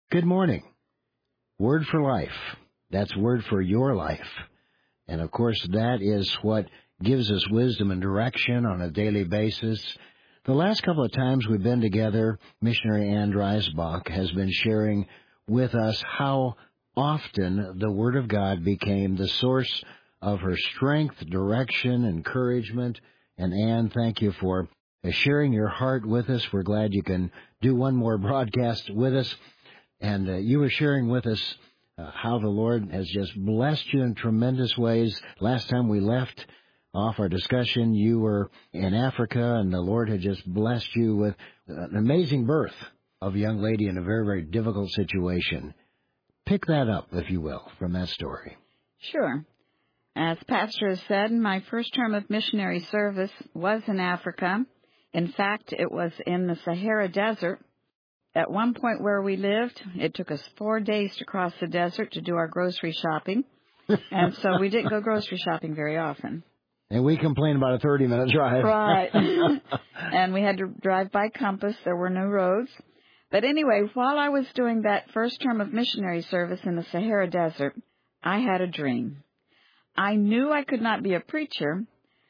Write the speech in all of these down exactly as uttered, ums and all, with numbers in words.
Good morning. Word for life. That's word for your life. And of course, that is what gives us wisdom and direction on a daily basis. The last couple of times we've been together, Missionary Ann Dreisbach has been sharing with us how often the Word of God became the source of her strength, direction, encouragement. And Ann, thank you for sharing your heart with us. We're glad you can do one more broadcast with us. And uh, you were sharing with us uh, how the Lord has just blessed you in tremendous ways. Last time we left off our discussion, you were in Africa, and the Lord had just blessed you with an amazing birth of a young lady in a very, very difficult situation. Pick that up, if you will, from that story. Sure. As Pastor has said, my first term of missionary service was in Africa. In fact, it was in the Sahara Desert. At one point where we lived, it took us four days to cross the desert to do our grocery shopping. And so we didn't go grocery shopping very often. And we complain about a thirty-minute drive. Right. And we had to drive by compass. There were no roads. But anyway, while I was doing that first term of missionary service in the Sahara Desert, I had a dream. I knew I could not be a preacher,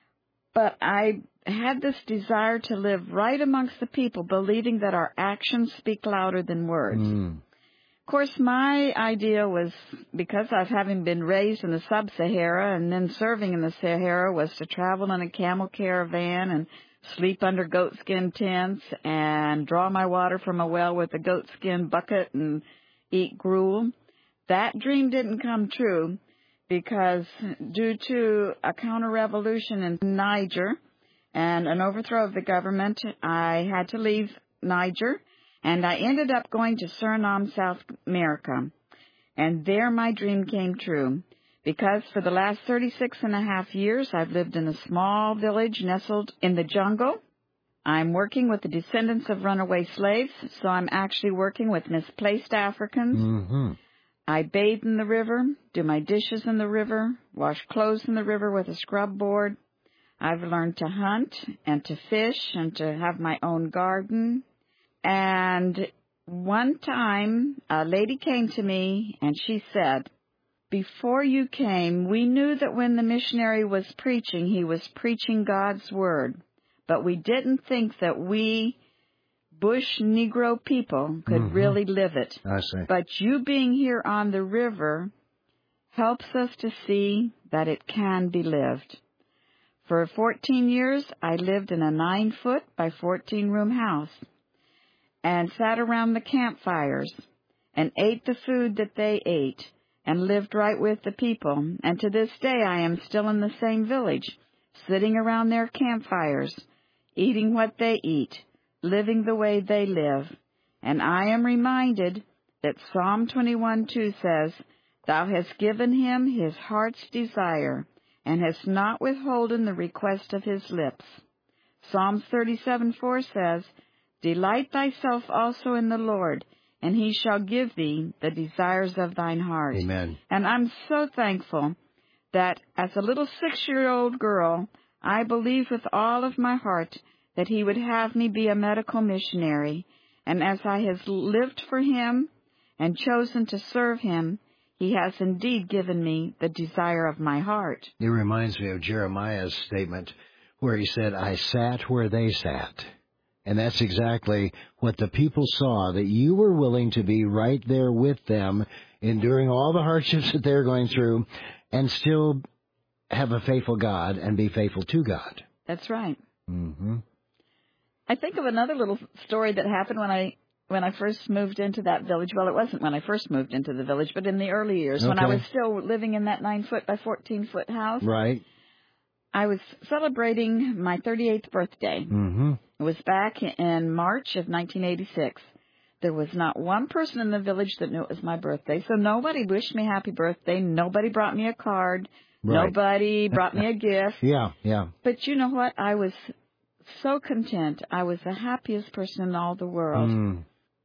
but I had this desire to live right amongst the people, believing that our actions speak louder than words. Mm. Of course, my idea was, because of having been raised in the sub-Sahara and then serving in the Sahara, was to travel in a camel caravan and sleep under goatskin tents and draw my water from a well with a goatskin bucket and eat gruel. That dream didn't come true because due to a counter-revolution in Niger and an overthrow of the government, I had to leave Niger, and I ended up going to Suriname, South America. And there my dream came true, because for the last thirty-six and a half years, I've lived in a small village nestled in the jungle. I'm working with the descendants of runaway slaves, so I'm actually working with misplaced Africans. Mm-hmm. I bathe in the river, do my dishes in the river, wash clothes in the river with a scrub board. I've learned to hunt and to fish and to have my own garden. And one time, a lady came to me and she said, "Before you came, we knew that when the missionary was preaching, he was preaching God's word. But we didn't think that we bush Negro people could Mm-hmm. really live it. I see. But you being here on the river helps us to see that it can be lived." For fourteen years, I lived in a nine-foot by fourteen-room house and sat around the campfires and ate the food that they ate and lived right with the people. And to this day, I am still in the same village, sitting around their campfires, eating what they eat, living the way they live. And I am reminded that Psalm twenty-one two says, "Thou hast given him his heart's desire, and hast not withholden the request of his lips." Psalms thirty-seven four says, "Delight thyself also in the Lord, and he shall give thee the desires of thine heart." Amen. And I'm so thankful that as a little six-year-old girl, I believed with all of my heart that he would have me be a medical missionary. And as I have lived for him and chosen to serve him, he has indeed given me the desire of my heart. It reminds me of Jeremiah's statement where he said, "I sat where they sat." And that's exactly what the people saw, that you were willing to be right there with them, enduring all the hardships that they're going through, and still have a faithful God and be faithful to God. That's right. Mm-hmm. I think of another little story that happened when I when I first moved into that village. Well, it wasn't when I first moved into the village, but in the early years, Okay. when I was still living in that nine-foot by fourteen-foot house. Right. I was celebrating my thirty-eighth birthday. Mm-hmm. It was back in March of nineteen eighty-six. There was not one person in the village that knew it was my birthday, so nobody wished me happy birthday. Nobody brought me a card. Right. Nobody brought me a gift. Yeah, yeah. But you know what? I was so content. I was the happiest person in all the world. Mm.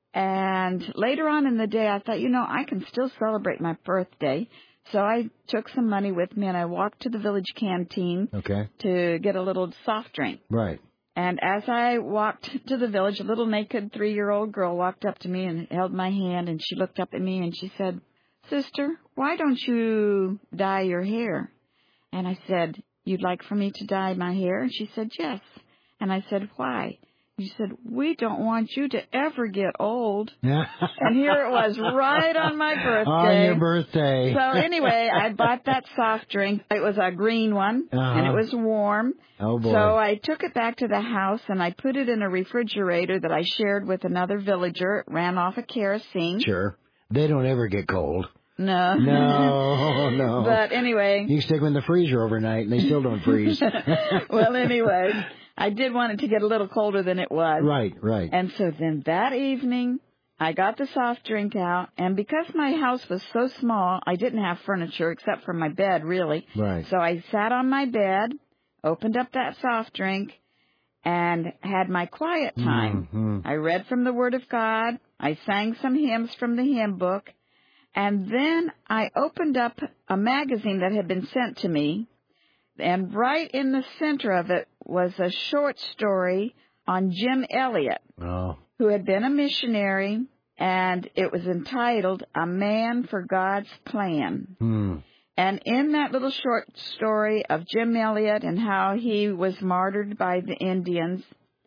And later on in the day, I thought, you know, I can still celebrate my birthday. So I took some money with me, and I walked to the village canteen Okay. to get a little soft drink. Right. And as I walked to the village, a little naked three-year-old girl walked up to me and held my hand, and she looked up at me and she said, "Sister, why don't you dye your hair?" And I said, "You'd like for me to dye my hair?" And she said, "Yes." And I said, "Why?" She said, "We don't want you to ever get old." And here it was, right on my birthday. On your birthday. So anyway, I bought that soft drink. It was a green one, uh-huh. and it was warm. Oh, boy. So I took it back to the house, and I put it in a refrigerator that I shared with another villager. It ran off of kerosene. Sure. They don't ever get cold. No. No, no. But anyway. You can stick them in the freezer overnight, and they still don't freeze. Well, anyway, I did want it to get a little colder than it was. Right, right. And so then that evening, I got the soft drink out, and because my house was so small, I didn't have furniture except for my bed, really. Right. So I sat on my bed, opened up that soft drink, and had my quiet time. Mm-hmm. I read from the Word of God. I sang some hymns from the hymn book. And then I opened up a magazine that had been sent to me, and right in the center of it was a short story on Jim Elliot, oh. who had been a missionary, and it was entitled A Man for God's Plan. Hmm. And in that little short story of Jim Elliot and how he was martyred by the Indians,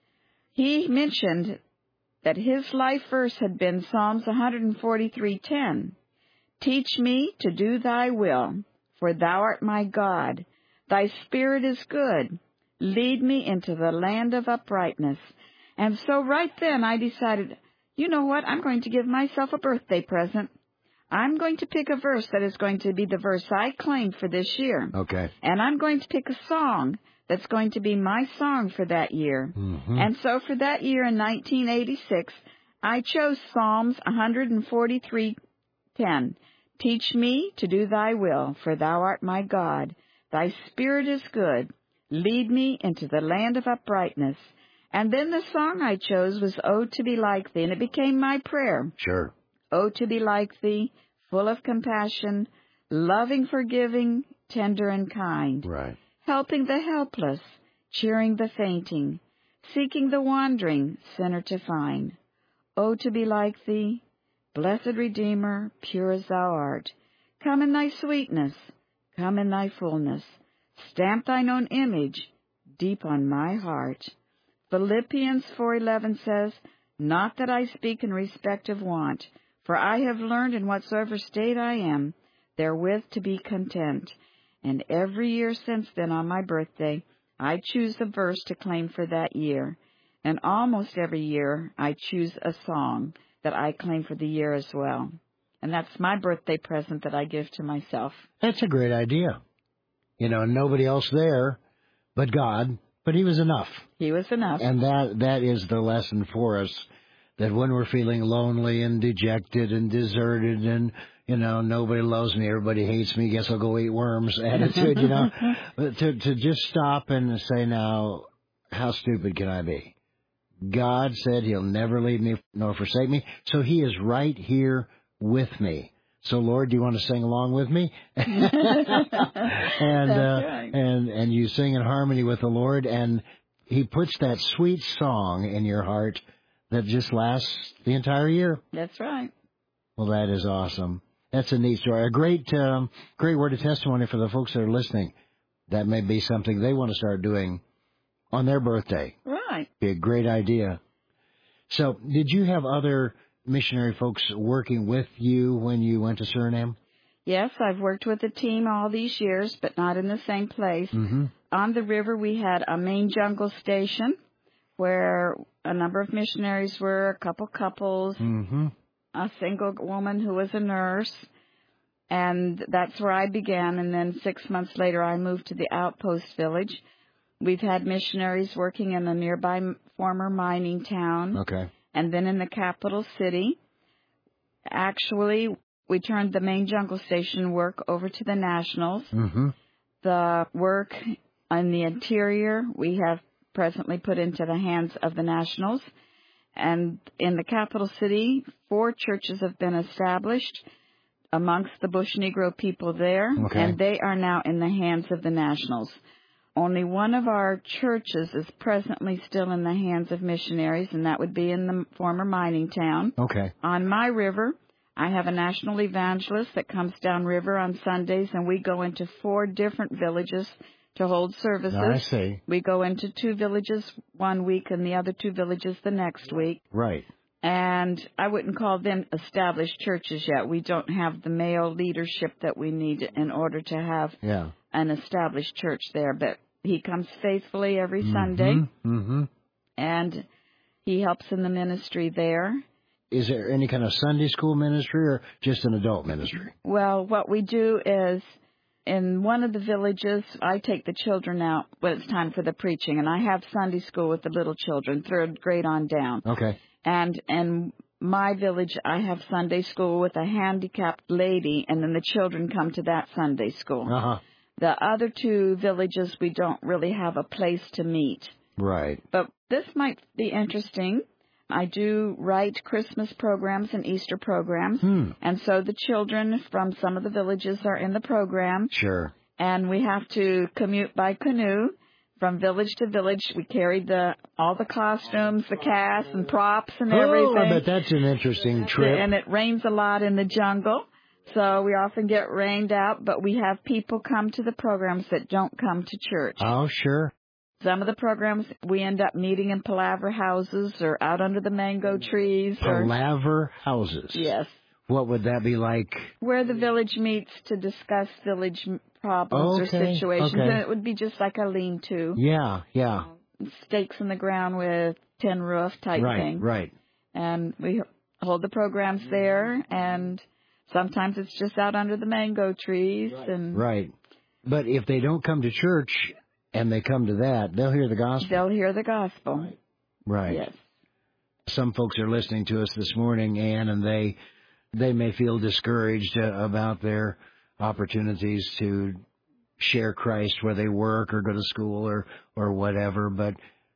he mentioned that his life verse had been Psalms one forty-three ten. "Teach me to do thy will, for thou art my God. Thy spirit is good. Lead me into the land of uprightness." And so right then I decided, you know what, I'm going to give myself a birthday present. I'm going to pick a verse that is going to be the verse I claimed for this year. Okay. And I'm going to pick a song that's going to be my song for that year. Mm-hmm. And so for that year in nineteen eighty-six, I chose Psalms one forty-three ten. "Teach me to do thy will, for thou art my God. Thy spirit is good. Lead me into the land of uprightness." And then the song I chose was "Oh, to be like thee," and it became my prayer. Sure. "Oh, to be like thee, full of compassion, loving, forgiving, tender and kind. Right. Helping the helpless, cheering the fainting, seeking the wandering sinner to find. Oh, to be like thee, blessed Redeemer, pure as thou art. Come in thy sweetness, come in thy fullness. Stamp thine own image deep on my heart." Philippians four eleven says, "Not that I speak in respect of want, for I have learned in whatsoever state I am, therewith to be content." And every year since then on my birthday, I choose a verse to claim for that year. And almost every year I choose a song that I claim for the year as well. And that's my birthday present that I give to myself. That's a great idea. You know, nobody else there but God, but he was enough. He was enough. And that that is the lesson for us, that when we're feeling lonely and dejected and deserted and, you know, nobody loves me, everybody hates me, guess I'll go eat worms attitude, you know, to, to just stop and say, now, how stupid can I be? God said he'll never leave me nor forsake me, so he is right here with me. So, Lord, do you want to sing along with me? and That's uh, right. and and you sing in harmony with the Lord, and he puts that sweet song in your heart that just lasts the entire year. That's right. Well, that is awesome. That's a neat story. A great, um, great word of testimony for the folks that are listening. That may be something they want to start doing on their birthday. Right. Be a great idea. So, did you have other missionary folks working with you when you went to Suriname? Yes, I've worked with a team all these years, but not in the same place. Mm-hmm. On the river, we had a main jungle station where a number of missionaries were, a couple couples, mm-hmm. a single woman who was a nurse, and that's where I began. And then six months later, I moved to the outpost village. We've had missionaries working in a nearby former mining town. Okay. And then in the capital city. Actually, we turned the main jungle station work over to the Nationals. Mm-hmm. The work in the interior we have presently put into the hands of the Nationals. And in the capital city, four churches have been established amongst the Bush Negro people there, okay. and they are now in the hands of the Nationals. only one of our churches is presently still in the hands of missionaries, and that would be in the former mining town. Okay. On my river, I have a national evangelist that comes downriver on Sundays, and we go into four different villages to hold services. I see. We go into two villages one week and the other two villages the next week. Right. And I wouldn't call them established churches yet. We don't have the male leadership that we need in order to have yeah. an established church there. But he comes faithfully every mm-hmm. Sunday, mm-hmm. and he helps in the ministry there. Is there any kind of Sunday school ministry or just an adult ministry? Well, what we do is, in one of the villages, I take the children out when it's time for the preaching, and I have Sunday school with the little children, third grade on down. Okay. And in my village, I have Sunday school with a handicapped lady, and then the children come to that Sunday school. Uh-huh. The other two villages, we don't really have a place to meet. Right. But this might be interesting. I do write Christmas programs and Easter programs, hmm. and so the children from some of the villages are in the program. Sure. And we have to commute by canoe from village to village. We carried the all the costumes, the cast, and props and everything. Oh, I bet that's an interesting trip. And it rains a lot in the jungle, so we often get rained out, but we have people come to the programs that don't come to church. Oh, sure. Some of the programs, we end up meeting in palaver houses or out under the mango trees. Palaver or, houses? Yes. What would that be like? Where the village meets to discuss village problems okay, or situations. Okay. And it would be just like a lean-to. Yeah, yeah. Stakes in the ground with tin roof type right, thing. Right, right. And we hold the programs there, and sometimes it's just out under the mango trees. Right. and Right. But if they don't come to church and they come to that, they'll hear the gospel. They'll hear the gospel. Right. Right. Yes. Some folks are listening to us this morning, Ann, and they they may feel discouraged uh, about their opportunities to share Christ where they work or go to school or, or whatever. But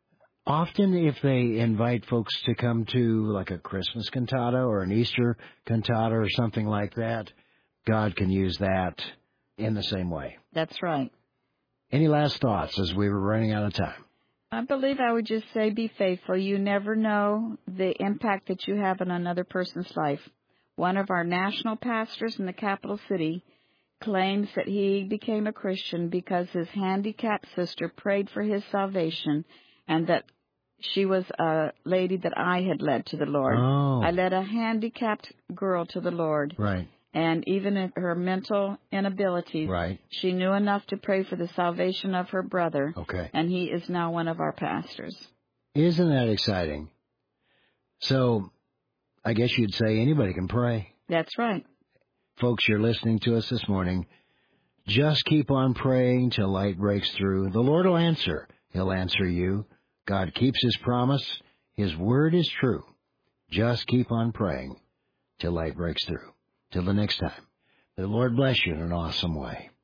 often if they invite folks to come to like a Christmas cantata or an Easter cantata or something like that, God can use that in the same way. That's right. Any last thoughts as we were running out of time? I believe I would just say be faithful. You never know the impact that you have on another person's life. One of our national pastors in the capital city claims that he became a Christian because his handicapped sister prayed for his salvation, and that she was a lady that I had led to the Lord. Oh. I led a handicapped girl to the Lord. Right. And even in her mental inabilities, right. she knew enough to pray for the salvation of her brother. Okay. And he is now one of our pastors. Isn't that exciting? So, I guess you'd say anybody can pray. That's right. Folks, you're listening to us this morning. Just keep on praying till light breaks through. The Lord will answer. He'll answer you. God keeps His promise. His word is true. Just keep on praying till light breaks through. Till the next time. The Lord bless you in an awesome way.